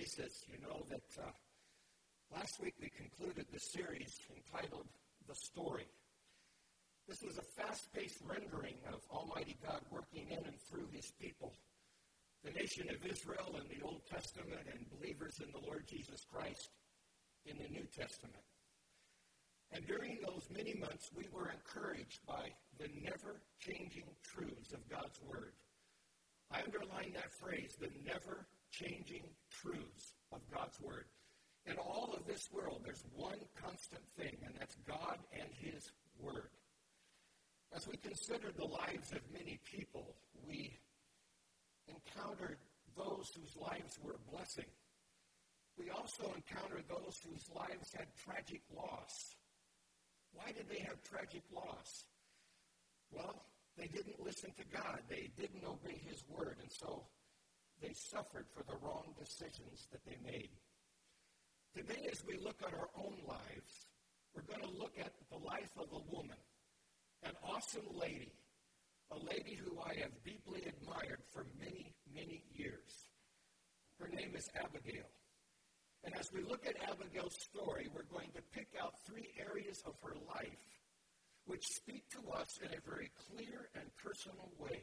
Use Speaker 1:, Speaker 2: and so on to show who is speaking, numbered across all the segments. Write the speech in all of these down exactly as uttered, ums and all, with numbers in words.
Speaker 1: faces, you know that uh, last week we concluded the series entitled The Story. This was a fast-paced rendering of Almighty God working in and through his people, the nation of Israel in the Old Testament and believers in the Lord Jesus Christ in the New Testament. And during those many months, we were encouraged by the never-changing truths of God's Word. I underline that phrase, the never-changing truths of God's Word. In all of this world, there's one constant thing, and that's God and his Word. As we considered the lives of many people, we encountered those whose lives were a blessing. We also encountered those whose lives had tragic loss. Why did they have tragic loss? Well, they didn't listen to God. They didn't obey his word, and so they suffered for the wrong decisions that they made. Today, as we look at our own lives, we're going to look at the life of a woman, an awesome lady, a lady who I have deeply admired for many, many years. Her name is Abigail. And as we look at Abigail's story, we're going to pick out three areas of her life which speak to us in a very clear and personal way.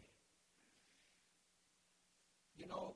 Speaker 1: You know,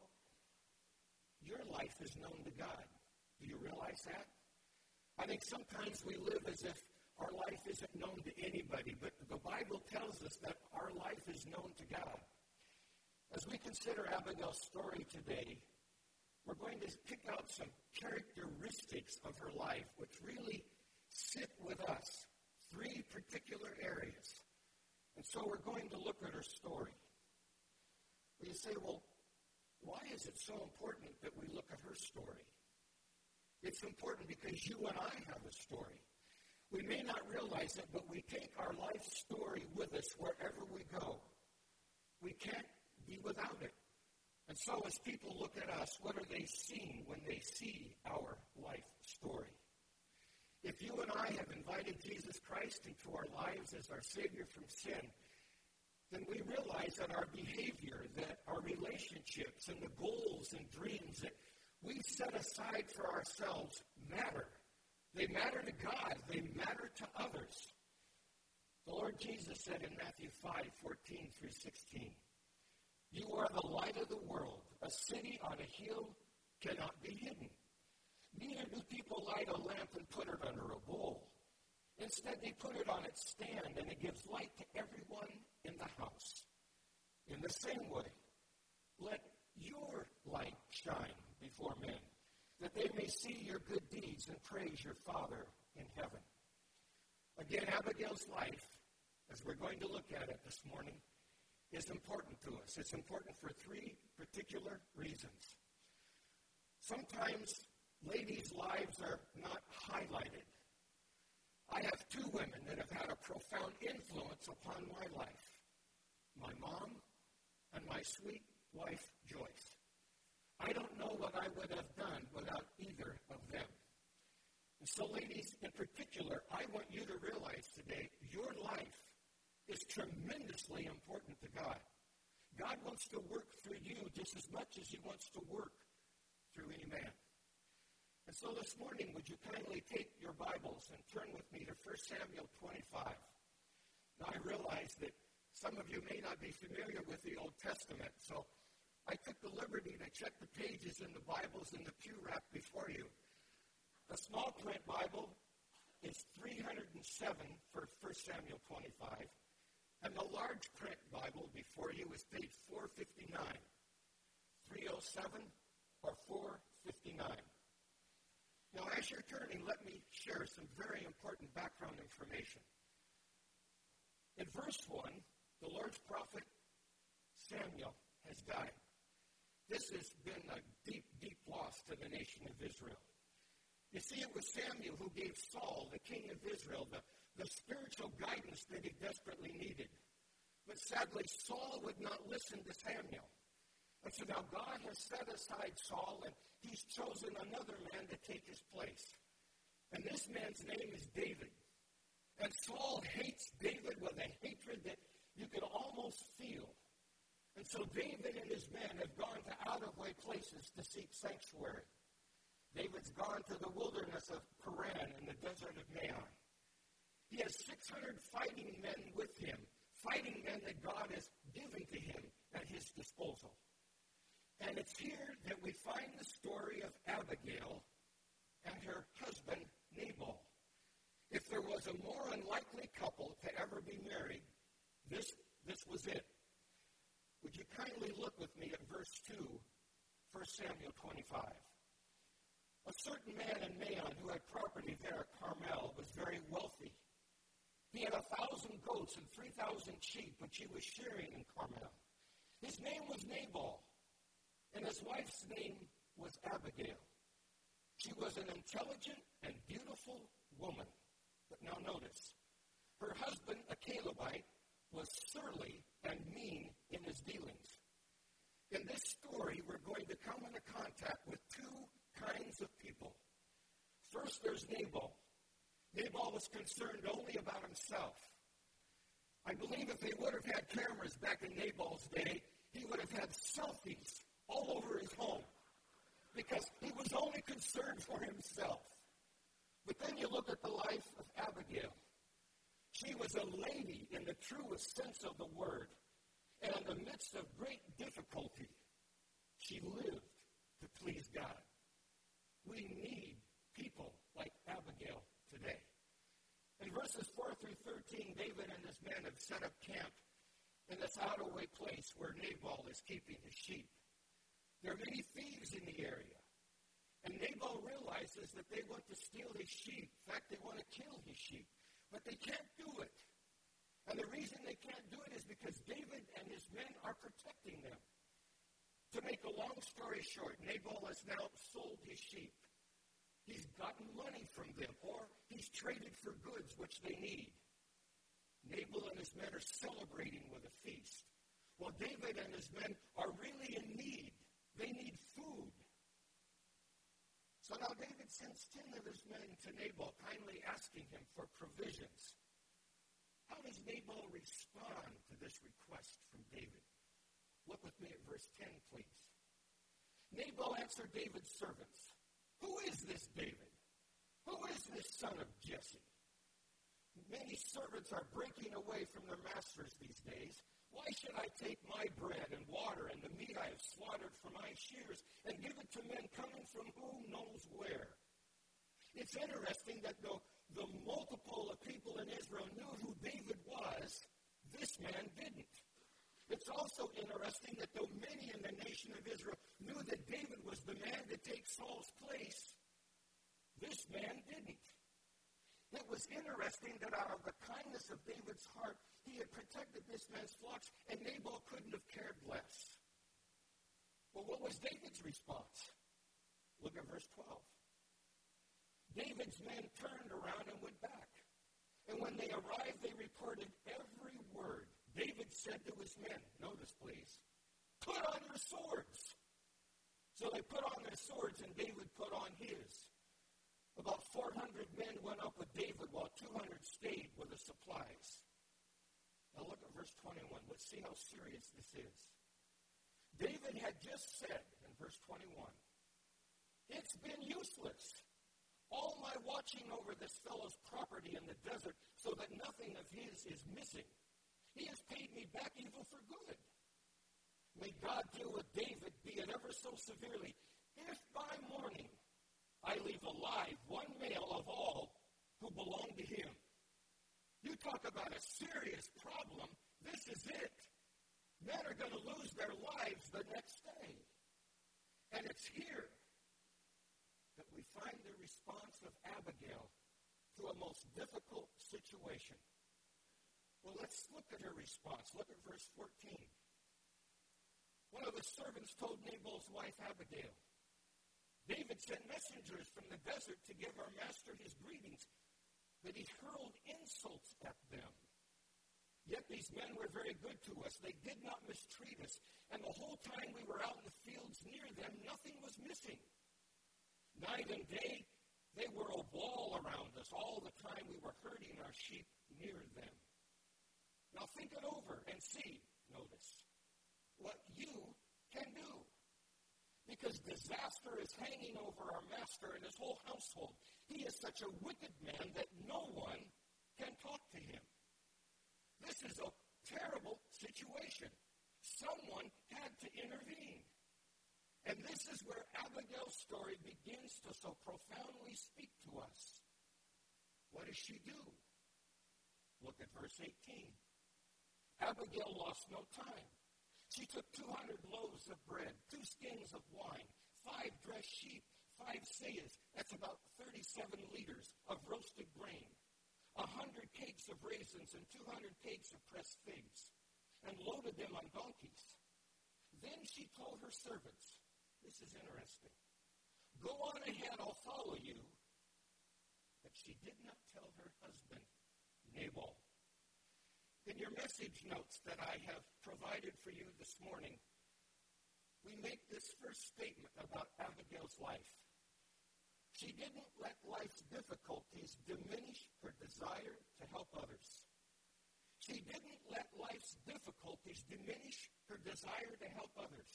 Speaker 1: your life is known to God. Do you realize that? I think sometimes we live as if our life isn't known to anybody, but the Bible tells us that our life is known to God. As we consider Abigail's story today, we're going to pick out some characteristics of her life which really sit with us, three particular areas. And so we're going to look at her story. Well, you say, well, why is it so important that we look at her story? It's important because you and I have a story. We may not realize it, but we take our life story with us wherever we go. We can't be without it. And so as people look at us, what are they seeing when they see our life story? If you and I have invited Jesus Christ into our lives as our Savior from sin, then we realize that our behavior, that our relationships and the goals and dreams that we set aside for ourselves matter. They matter to God. They matter to others. The Lord Jesus said in Matthew five, fourteen through sixteen, "You are the light of the world. A city on a hill cannot be hidden. Neither do people light a lamp and put it under a bowl. Instead, they put it on its stand, and it gives light to everyone in the house. In the same way, let your light shine before men, that they may see your good deeds and praise your Father in heaven." Again, Abigail's life, as we're going to look at it this morning, is important to us. It's important for three particular reasons. Sometimes ladies' lives are not highlighted. I have two women that have had a profound influence upon my life, my mom and my sweet wife, Joyce. I don't know what I would have done without either of them. And so, ladies, in particular, I want you to realize today your life is tremendously important to God. God wants to work through you just as much as he wants to work through any man. And so this morning, would you kindly take your Bibles and turn with me to First Samuel twenty-five. Now, I realize that some of you may not be familiar with the Old Testament, so I took the liberty to check the pages in the Bibles in the pew rack before you. The small print Bible is three hundred seven for First Samuel twenty-five, and the large print Bible before you is page four fifty-nine, three oh seven or four fifty-nine. Now, as you're turning, let me share some very important background information. In verse one, the Lord's prophet Samuel has died. This has been a deep, deep loss to the nation of Israel. You see, it was Samuel who gave Saul, the king of Israel, the, the spiritual guidance that he desperately needed. But sadly, Saul would not listen to Samuel. And so now God has set aside Saul, and he's chosen another man to take his place. And this man's name is David. And Saul hates David with a hatred that you could almost feel. And so David and his men have gone to out-of-way places to seek sanctuary. David's gone to the wilderness of Paran in the desert of Maon. He has six hundred fighting men with him, fighting men that God has given to him at his disposal. And it's here that we find the story of Abigail and her husband, Nabal. If there was a more unlikely couple to ever be married, this, this was it. Would you kindly look with me at verse two, First Samuel twenty-five. A certain man in Maon who had property there at Carmel was very wealthy. He had a thousand goats and three thousand sheep, which he was shearing in Carmel. His name was Nabal, and his wife's name was Abigail. She was an intelligent and beautiful woman. But now notice, her husband, a Calebite, was surly and mean in his dealings. In this story, we're going to come into contact with two kinds of people. First, there's Nabal. Nabal was concerned only about himself. I believe if they would have had cameras back in Nabal's day, he would have had selfies all over his home because he was only concerned for himself. But then you look at the life of Abigail. She was a lady in the truest sense of the word. And in the midst of great difficulty, she lived to please God. We need people like Abigail today. In verses four through thirteen, David and his men have set up camp in this out-of-way place where Nabal is keeping his sheep. There are many thieves in the area. And Nabal realizes that they want to steal his sheep. In fact, they want to kill his sheep. But they can't do it. And the reason they can't do it is because David and his men are protecting them. To make a long story short, Nabal has now sold his sheep. He's gotten money from them, or he's traded for goods which they need. Nabal and his men are celebrating with a feast. Well, David and his men are really in need. They need food. So now David sends ten of his men to Nabal, kindly asking him for provisions. How does Nabal respond to this request from David? Look with me at verse ten, please. Nabal answered David's servants, "Who is this David? Who is this son of Jesse? Many servants are breaking away from their masters these days. Why should I take my bread and water and the meat I have slaughtered for my shears and give it to men coming from who knows where?" It's interesting that though the multiple of people in Israel knew who David was, this man didn't. It's also interesting that though many in the nation of Israel knew that David was the man to take Saul's place, this man didn't. It was interesting that out of the kindness of David's heart, he had protected this man's flocks, and Nabal couldn't have cared less. Well, what was David's response? Look at verse twelve. David's men turned around and went back. And when they arrived, they reported every word. David said to his men, notice please, "Put on your swords." So they put on their swords, and David put on his. About four hundred men went up with David, while two hundred stayed with the supplies. Now look at verse twenty-one. Let's see how serious this is. David had just said in verse twenty-one, "It's been useless, all my watching over this fellow's property in the desert so that nothing of his is missing. He has paid me back evil for good. May God deal with David, be it ever so severely, if by morning I leave alive one male of all who belong to him." You talk about a serious problem. This is it. Men are going to lose their lives the next day. And it's here that we find the response of Abigail to a most difficult situation. Well, let's look at her response. Look at verse fourteen. One of the servants told Nabal's wife Abigail, "David sent messengers from the desert to give our master his greetings, but he hurled insults at them. Yet these men were very good to us. They did not mistreat us, and the whole time we were out in the fields near them, nothing was missing. Night and day, they were a wall around us all the time we were herding our sheep near them. Now think it over and see," notice, "what you can do. because disaster is hanging over our master and his whole household. He is such a wicked man that no one can talk to him. This is a terrible situation. Someone had to intervene. And this is where Abigail's story begins to so profoundly speak to us. What does she do? Look at verse eighteen. Abigail lost no time. She took two hundred loaves of bread, two skins of wine, five dressed sheep, five sayas, that's about thirty-seven liters of roasted grain, a hundred cakes of raisins and two hundred cakes of pressed figs, and loaded them on donkeys. Then she told her servants, this is interesting, go on ahead, I'll follow you. But she did not tell her husband, Nabal. In your message notes that I have provided for you this morning, we make this first statement about Abigail's life. She didn't let life's difficulties diminish her desire to help others. She didn't let life's difficulties diminish her desire to help others.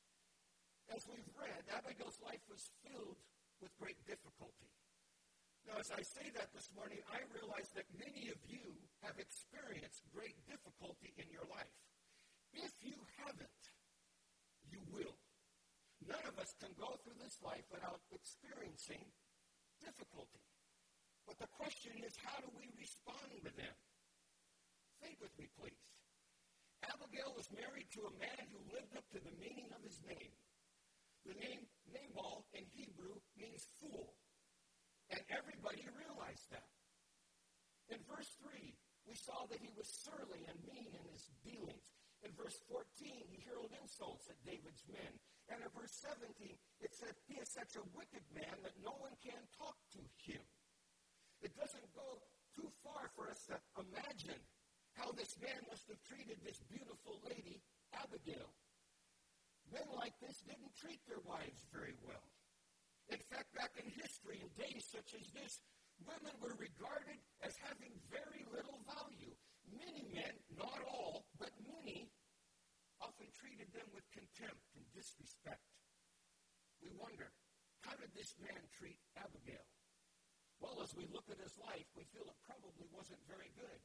Speaker 1: As we've read, Abigail's life was filled with great difficulty. Now, as I say that this morning, I realize that many of you have experienced great difficulty in your life. If you haven't, you will. None of us can go through this life without experiencing difficulty. But the question is, how do we respond to them? Think with me, please. Abigail was married to a man who lived up to the meaning of his name. The name Nabal in Hebrew means fool. And everybody realized that. In verse three, we saw that he was surly and mean in his dealings. In verse fourteen, he hurled insults at David's men. And in verse seventeen, it said he is such a wicked man that no one can talk to him. It doesn't go too far for us to imagine how this man must have treated this beautiful lady, Abigail. Men like this didn't treat their wives very well. In fact, back in history, in days such as this, women were regarded as having very little value. Many men, not all, but many, often treated them with contempt and disrespect. We wonder, how did this man treat Abigail? Well, as we look at his life, we feel it probably wasn't very good.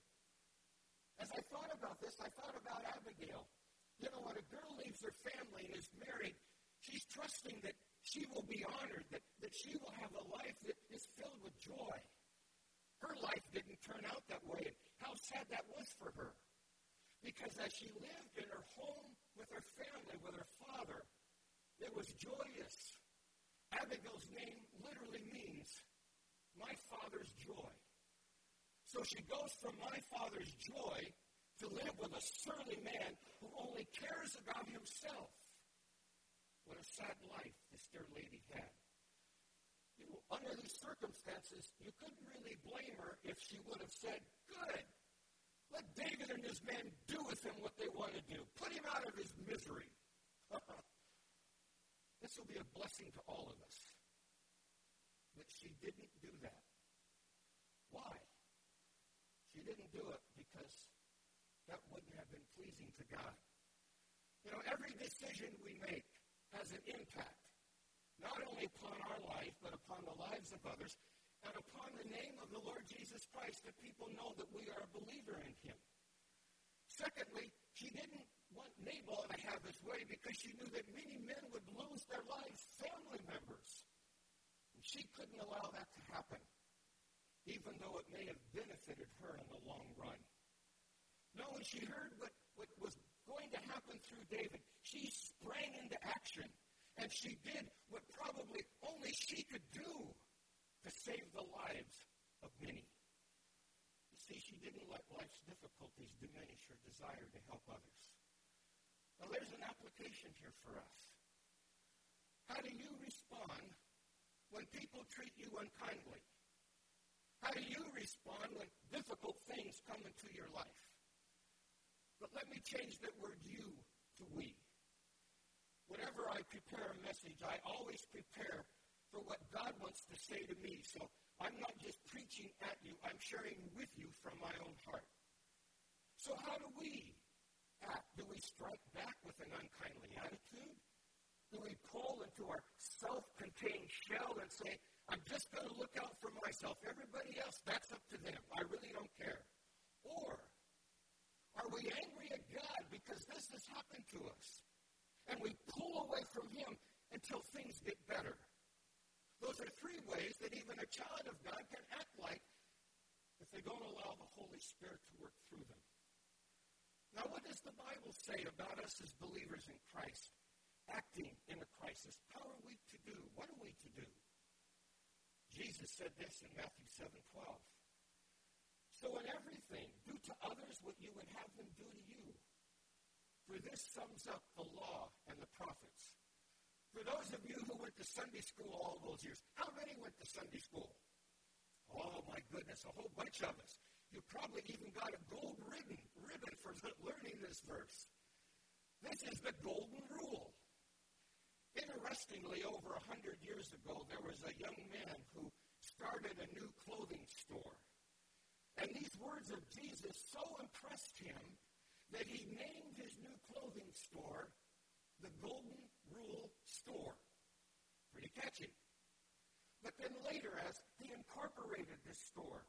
Speaker 1: As I thought about this, I thought about Abigail. You know, when a girl leaves her family and is married, she's trusting that she will be honored, that, that she will have a life that is filled with joy. Her life didn't turn out that way. How sad that was for her. Because as she lived in her home with her family, with her father, it was joyous. Abigail's name literally means my father's joy. So she goes from my father's joy to live with a surly man who only cares about himself. What a sad life this dear lady had. You know, under these circumstances, you couldn't really blame her if she would have said, good, let David and his men do with him what they want to do. Put him out of his misery. This will be a blessing to all of us. But she didn't do that. Why? She didn't do it because that wouldn't have been pleasing to God. You know, every decision we make has an impact, not only upon our life, but upon the lives of others, and upon the name of the Lord Jesus Christ, that people know that we are a believer in him. Secondly, she didn't want Nabal to have his way because she knew that many men would lose their lives, family members. And she couldn't allow that to happen, even though it may have benefited her in the long run. No, when she heard what, what was going to happen through David, she sprang into action, and she did what probably only she could do to save the lives of many. You see, she didn't let life's difficulties diminish her desire to help others. Now, there's an application here for us. How do you respond when people treat you unkindly? How do you respond when difficult things come into your life? But let me change that word you to we. Whenever I prepare a message, I always prepare for what God wants to say to me. So I'm not just preaching at you, I'm sharing with you from my own heart. So how do we act? Do we strike back with an unkindly attitude? Do we pull into our self-contained shell and say, I'm just going to look out for myself. Everybody else, that's up to them. I really don't care. Or are we angry at God because this has happened to us? And we pull away from Him until things get better. Those are three ways that even a child of God can act like if they don't allow the Holy Spirit to work through them. Now, what does the Bible say about us as believers in Christ, acting in a crisis? How are we to do? What are we to do? Jesus said this in Matthew seven twelve. So in everything, do to others what you would have them do to you. For this sums up the law and the prophets. For those of you who went to Sunday school all those years, how many went to Sunday school? Oh, my goodness, a whole bunch of us. You probably even got a gold ribbon, ribbon for learning this verse. This is the golden rule. Interestingly, over a hundred years ago, there was a young man who started a new clothing store. And these words of Jesus so impressed him that he named his new clothing store the Golden Rule Store. Pretty catchy. But then later, as he incorporated this store,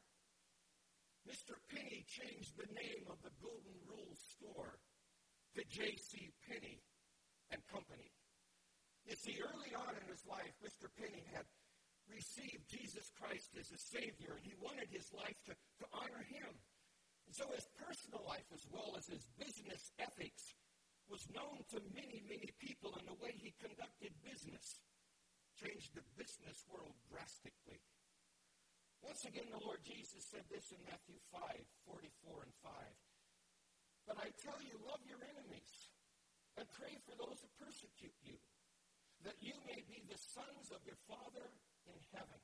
Speaker 1: Mister Penney changed the name of the Golden Rule Store to J C. Penney and Company. You see, early on in his life, Mister Penney had received Jesus Christ as a Savior, and he wanted his life to, to honor Him. And so his personal life, as well as his business ethics, was known to many, many people, and the way he conducted business changed the business world drastically. Once again, the Lord Jesus said this in Matthew five, forty-four and five. But I tell you, love your enemies, and pray for those who persecute you, that you may be the sons of your Father in heaven.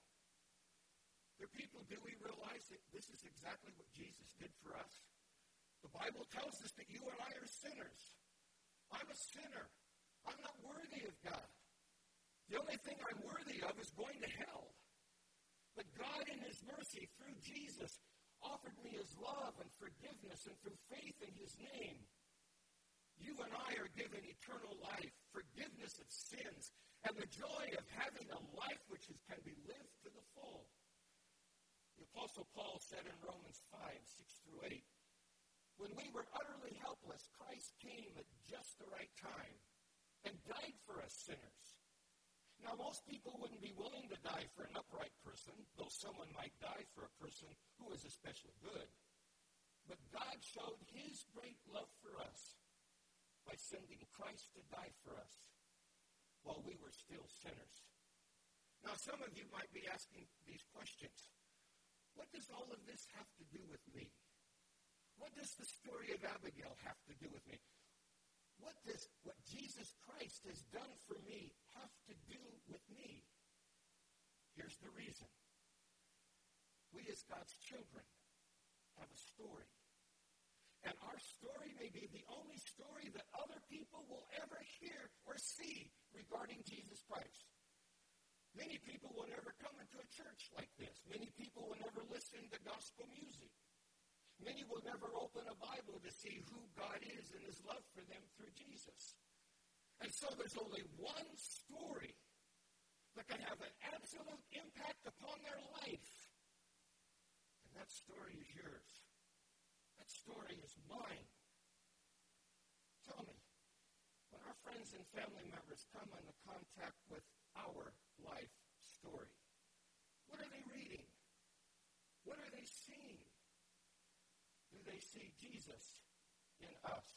Speaker 1: Dear people, do we realize that this is exactly what Jesus did for us? The Bible tells us that you and I are sinners. I'm a sinner. I'm not worthy of God. The only thing I'm worthy of is going to hell. But God, in His mercy, through Jesus, offered me His love and forgiveness, and through faith in His name, you and I are given eternal life, forgiveness of sins, and the joy of having a life which is, can be lived to the full. The Apostle Paul said in Romans five, six through eight, when we were utterly helpless, Christ came at just the right time and died for us sinners. Now, most people wouldn't be willing to die for an upright person, though someone might die for a person who is especially good. But God showed His great love for us by sending Christ to die for us while we were still sinners. Now, some of you might be asking these questions. What does all of this have to do with me? What does the story of Abigail have to do with me? What does what Jesus Christ has done for me have to do with me? Here's the reason. We as God's children have a story. And our story may be the only story that other people will ever hear or see regarding Jesus Christ. Many people will never come into a church like this. Many people will never listen to gospel music. Many will never open a Bible to see who God is and His love for them through Jesus. And so there's only one story that can have an absolute impact upon their life. And that story is yours. That story is mine. Tell me, when our friends and family members come into contact with our life story, what are they reading? What are they seeing? Do they see Jesus in us?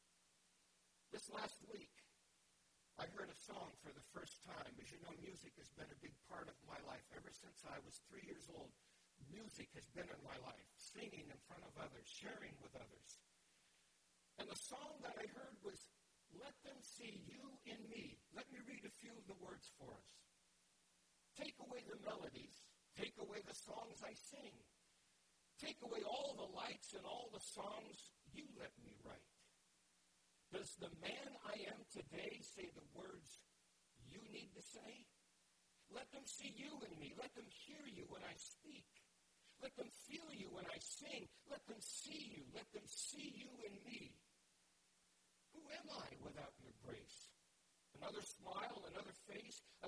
Speaker 1: This last week, I heard a song for the first time. As you know, music has been a big part of my life. Ever since I was three years old, music has been in my life, singing in front of others, sharing with others. And the song that I heard was, "Let them see you in me." Let me read a few of the words for us. Take away the melodies. Take away the songs I sing. Take away all the lights and all the songs you let me write. Does the man I am today say the words you need to say? Let them see you in me. Let them hear you when I speak. Let them feel you when I sing. Let them see you. Let them see you in me. Who am I without your grace? Another smile, another face,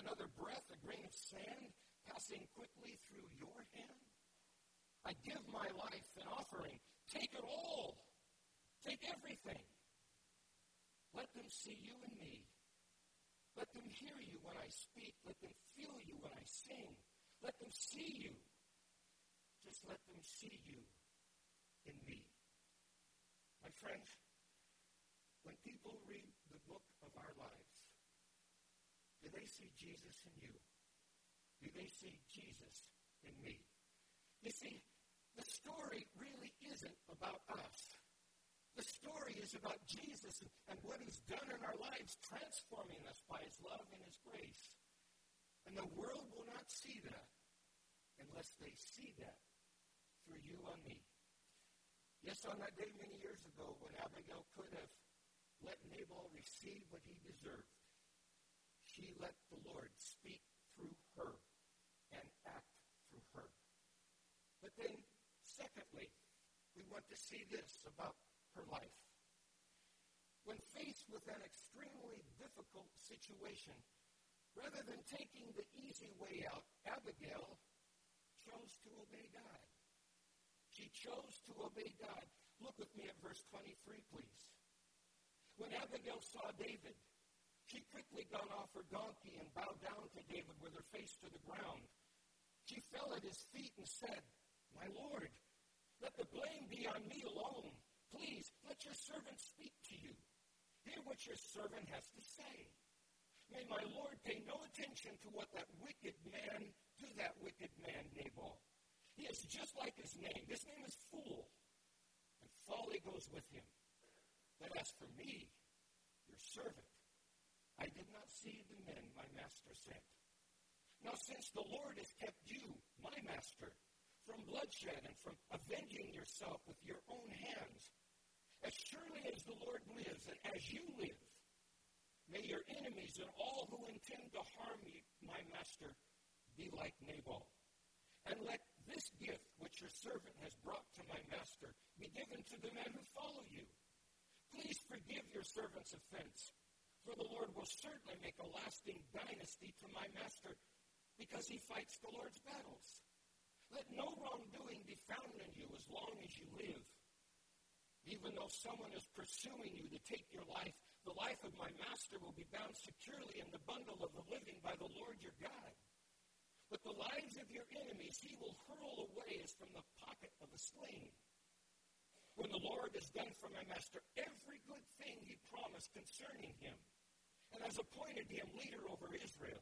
Speaker 1: sand passing quickly through your hand? I give my life an offering. Take it all. Take everything. Let them see you and me. Let them hear you when I speak. Let them feel you when I sing. Let them see you. Just let them see you in me. My friends, when people read the book of our lives, do they see Jesus in you? Do they see Jesus in me? You see, the story really isn't about us. The story is about Jesus and what he's done in our lives, transforming us by his love and his grace. And the world will not see that unless they see that through you and me. Yes, on that day many years ago when Abigail could have let Nabal receive what he deserved, she let the Lord speak through her and act through her. But then, secondly, we want to see this about her life. When faced with an extremely difficult situation, rather than taking the easy way out, Abigail chose to obey God. She chose to obey God. Look with me at verse twenty-three, please. When Abigail saw David, she quickly got off her donkey and bowed down to David with her face to the ground. She fell at his feet and said, "My Lord, let the blame be on me alone. Please, let your servant speak to you. Hear what your servant has to say. May my Lord pay no attention to what that wicked man, to that wicked man, Nabal. He is just like his name. His name is Fool, and folly goes with him. But as for me, your servant, I did not see the men my master sent. Now since the Lord has kept you, my master, from bloodshed and from avenging yourself with your own hands, as surely as the Lord lives and as you live, may your enemies and all who intend to harm you, my master, be like Nabal. And let this gift which your servant has brought to my master be given to the men who follow you. Please forgive your servant's offense, for the Lord will certainly make a lasting dynasty to my master because he fights the Lord's battles. Let no wrongdoing be found in you as long as you live. Even though someone is pursuing you to take your life, the life of my master will be bound securely in the bundle of the living by the Lord your God. But the lives of your enemies he will hurl away as from the pocket of a sling. When the Lord has done for my master every good thing he promised concerning him, and has appointed him leader over Israel,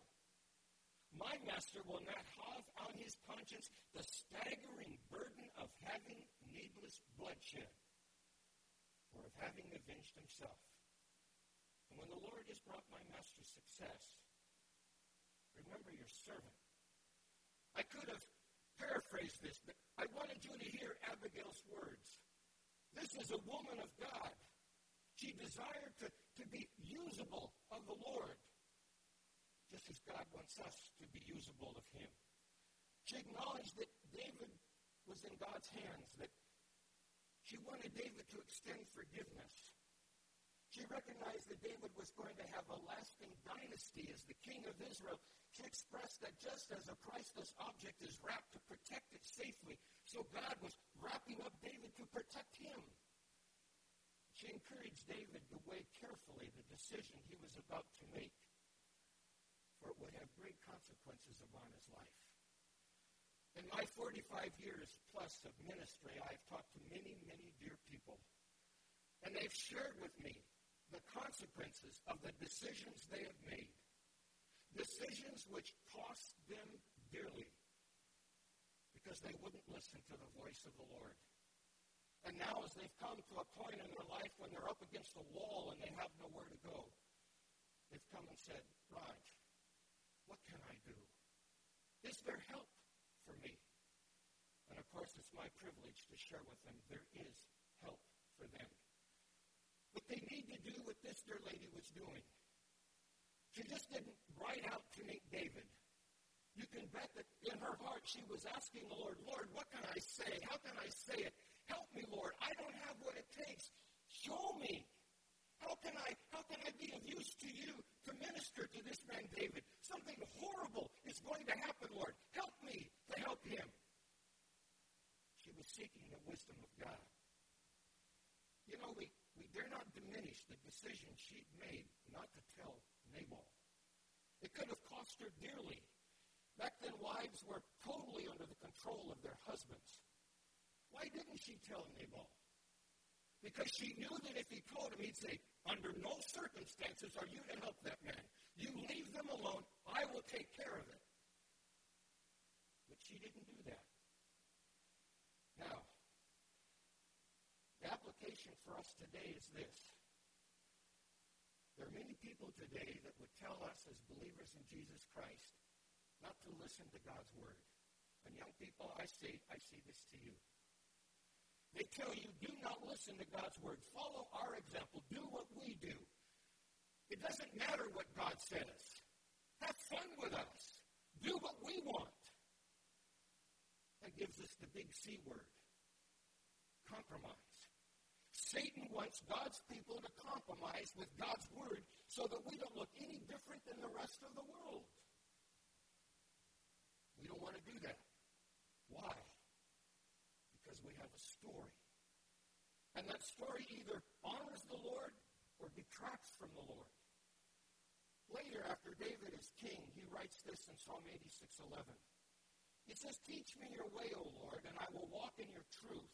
Speaker 1: my master will not have on his conscience the staggering burden of having needless bloodshed, or of having avenged himself. And when the Lord has brought my master success, remember your servant. I could have paraphrased this, but I wanted you to hear Abigail's words. This is a woman of God. She desired to, to be usable of the Lord, just as God wants us to be usable of him. She acknowledged that David was in God's hands, that she wanted David to extend forgiveness. She recognized that David was going to have a lasting dynasty as the king of Israel. She expressed that just as a priceless object is wrapped to protect it safely, so God was wrapping up David to protect him. She encouraged David to weigh carefully the decision he was about to make, for it would have great consequences upon his life. In my forty-five years plus of ministry, I've talked to many, many dear people, and they've shared with me the consequences of the decisions they have made, decisions which cost them dearly because they wouldn't listen to the voice of the Lord. And now as they've come to a point in their life when they're up against a wall and they have nowhere to go, they've come and said, "Raj, what can I do? Is there help for me?" And of course, it's my privilege to share with them there is help for them. What they need to do what this dear lady was doing. She just didn't ride out to meet David. You can bet that in her heart she was asking the Lord, "Lord, what can I say? How can I say it? Help me, Lord. I don't have what it takes. Show me. How can I, how can I be of use to you to minister to this man David? Something horrible is going to decision she'd made not to tell Nabal. It could have cost her dearly. Back then, wives were totally under the control of their husbands. Why didn't she tell Nabal? Because she knew that if he told him, he'd say, under no circumstances are you to help that man. You leave them alone. I will take care of it. But she didn't do that. Now, the application for us today is this. There are many people today that would tell us as believers in Jesus Christ not to listen to God's word. And young people, I say, I say this to you. They tell you, do not listen to God's word. Follow our example. Do what we do. It doesn't matter what God says. Have fun with us. Do what we want. That gives us the big C word. Compromise. Satan wants God's people to compromise with God's word so that we don't look any different than the rest of the world. We don't want to do that. Why? Because we have a story. And that story either honors the Lord or detracts from the Lord. Later, after David is king, he writes this in Psalm eighty-six eleven. He says, teach me your way, O Lord, and I will walk in your truth.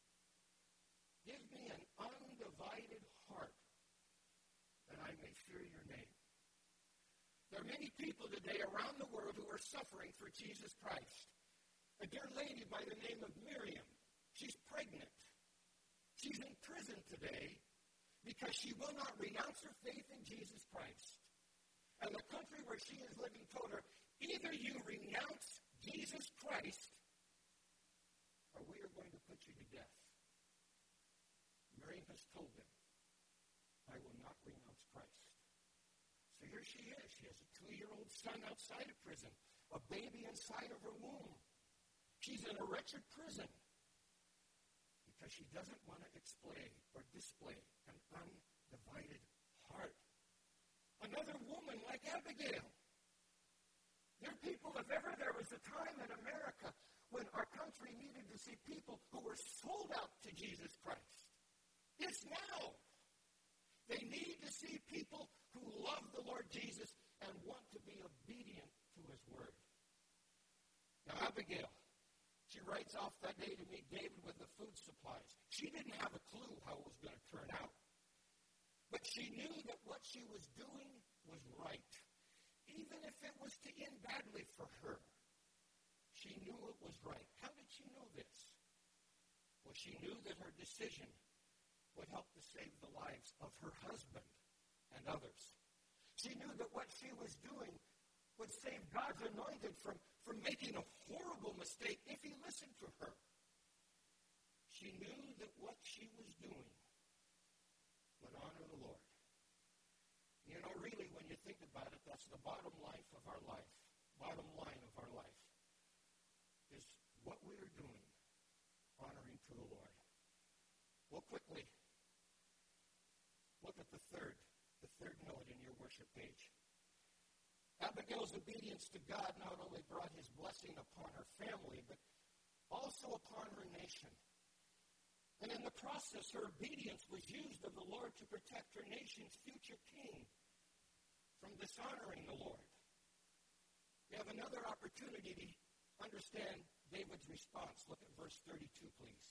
Speaker 1: Give me an undivided heart that I may fear your name. There are many people today around the world who are suffering for Jesus Christ. A dear lady by the name of Miriam, she's pregnant. She's in prison today because she will not renounce her faith in Jesus Christ. And the country where she is living told her, either you renounce Jesus Christ or we are going to put you to death. Miriam has told them, I will not renounce Christ. So here she is. She has a two-year-old son outside of prison, a baby inside of her womb. She's in a wretched prison because she doesn't want to display or display an undivided heart. Another woman like Abigail. There are people, if ever there was a time in America when our country needed to see people who were sold out to Jesus Christ. It's now. They need to see people who love the Lord Jesus and want to be obedient to his word. Now, Abigail, she writes off that day to meet David with the food supplies. She didn't have a clue how it was going to turn out. But she knew that what she was doing was right. Even if it was to end badly for her, she knew it was right. How did she know this? Well, she knew that her decision would help to save the lives of her husband and others. She knew that what she was doing would save God's anointed from, from making a horrible mistake if he listened to her. She knew that what she was doing would honor the Lord. You know, really, when you think about it, that's the bottom line of our life. Bottom line of our life is what we are doing honoring to the Lord. Well, quickly, look at the third, the third note in your worship page. Abigail's obedience to God not only brought his blessing upon her family, but also upon her nation. And in the process, her obedience was used of the Lord to protect her nation's future king from dishonoring the Lord. We have another opportunity to understand David's response. Look at verse thirty-two, please.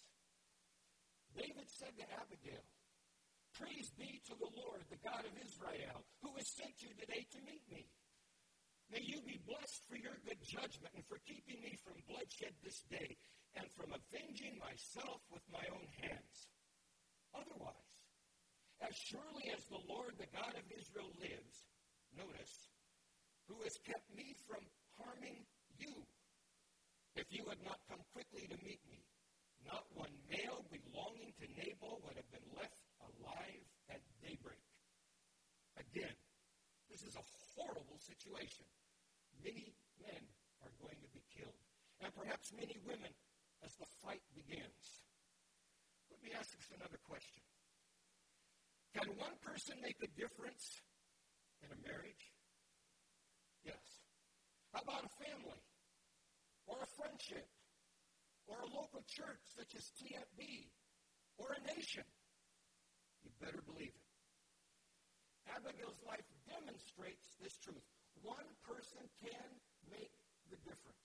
Speaker 1: David said to Abigail, praise be to the Lord, the God of Israel, who has sent you today to meet me. May you be blessed for your good judgment and for keeping me from bloodshed this day and from avenging myself with my own hands. Otherwise, as surely as the Lord, the God of Israel, lives, notice, who has kept me from harming you, if you had not come quickly to meet me, not one male belonging to Nabal would have been left alive at daybreak. Again, this is a horrible situation. Many men are going to be killed, and perhaps many women as the fight begins. Let me ask us another question. Can one person make a difference in a marriage? Yes. How about a family? Or a friendship? Or a local church such as T F B? Or a nation? You better believe it. Abigail's life demonstrates this truth. One person can make the difference.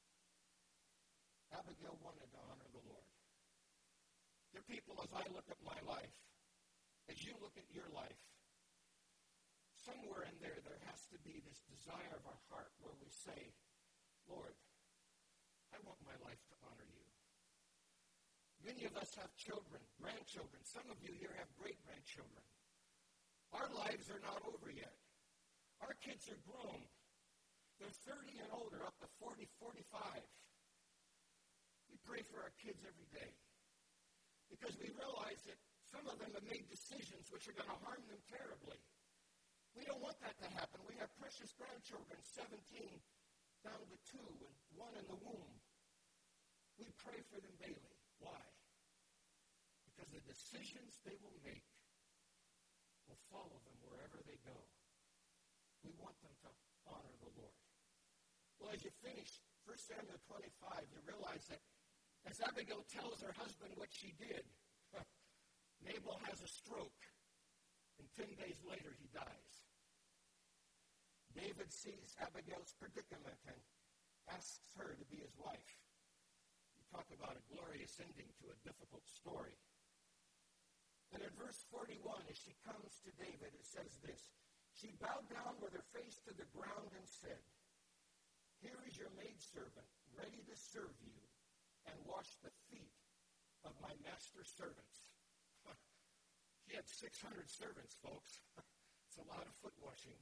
Speaker 1: Abigail wanted to honor the Lord. Dear people, as I look at my life, as you look at your life, somewhere in there, there has to be this desire of our heart where we say, Lord, I want my life to honor you. Many of us have children, grandchildren. Some of you here have great-grandchildren. Our lives are not over yet. Our kids are grown. They're thirty and older, up to forty, forty-five. We pray for our kids every day because we realize that some of them have made decisions which are going to harm them terribly. We don't want that to happen. We have precious grandchildren, seventeen down to two and one in the womb. We pray for them daily. Why? Because the decisions they will make will follow them wherever they go. We want them to honor the Lord. Well, as you finish First Samuel twenty-five, you realize that as Abigail tells her husband what she did, Nabal has a stroke, and ten days later he dies. David sees Abigail's predicament and asks her to be his wife. You talk about a glorious ending to a difficult story. And in verse forty-one, as she comes to David, it says this, she bowed down with her face to the ground and said, here is your maidservant, ready to serve you and wash the feet of my master's servants. She had six hundred servants, folks. It's a lot of foot washing.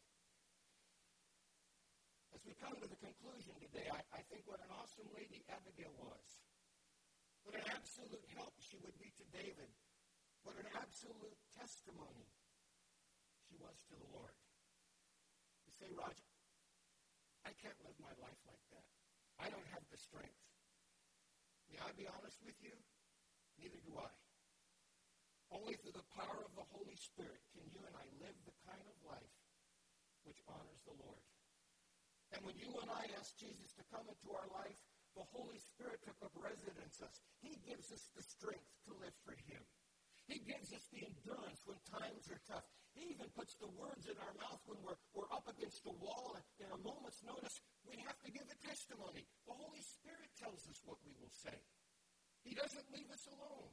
Speaker 1: As we come to the conclusion today, I, I think what an awesome lady Abigail was. What an absolute help she would be to David. What an absolute testimony she was to the Lord. You say, Roger, I can't live my life like that. I don't have the strength. May I be honest with you? Neither do I. Only through the power of the Holy Spirit can you and I live the kind of life which honors the Lord. And when you and I ask Jesus to come into our life, the Holy Spirit took up residence in us. He gives us the strength to live for Him. He gives us the endurance when times are tough. He even puts the words in our mouth when we're, we're up against a wall. And in a moment's notice, we have to give a testimony. The Holy Spirit tells us what we will say. He doesn't leave us alone.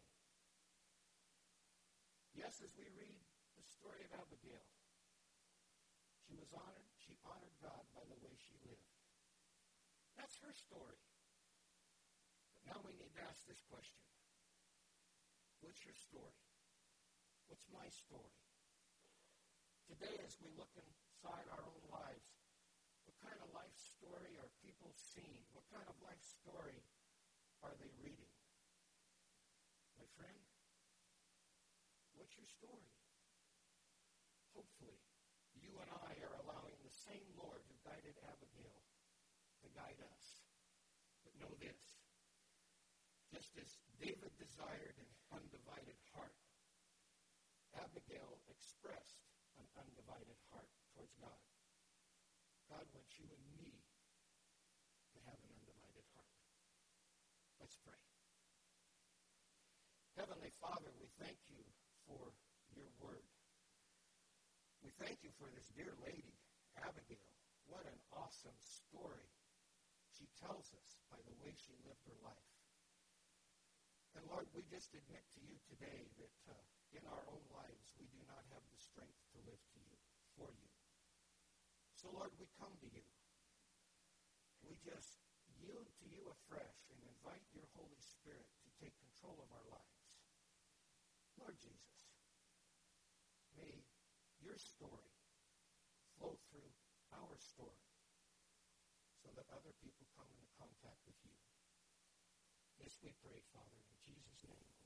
Speaker 1: Yes, as we read the story of Abigail, she was honored. She honored God by the way she lived. That's her story. But now we need to ask this question. What's your story? What's my story? Today, as we look inside our own lives, what kind of life story are people seeing? What kind of life story are they reading? My friend, what's your story? Hopefully, you and I are allowing the same Lord who guided Abigail to guide us. But know this, just as David desired an undivided heart, Abigail expressed an undivided heart towards God. God wants you and me to have an undivided heart. Let's pray. Heavenly Father, we thank you for your word. We thank you for this dear lady, Abigail. What an awesome story she tells us by the way she lived her life. And Lord, we just admit to you today that uh, in our own lives we do not have the strength to live to you, for you. So Lord, we come to you. We just yield to you afresh and invite your Holy Spirit to take control of our lives. Lord Jesus, may your story flow through our story so that other people come into contact with you. This we pray, Father, in Jesus' name.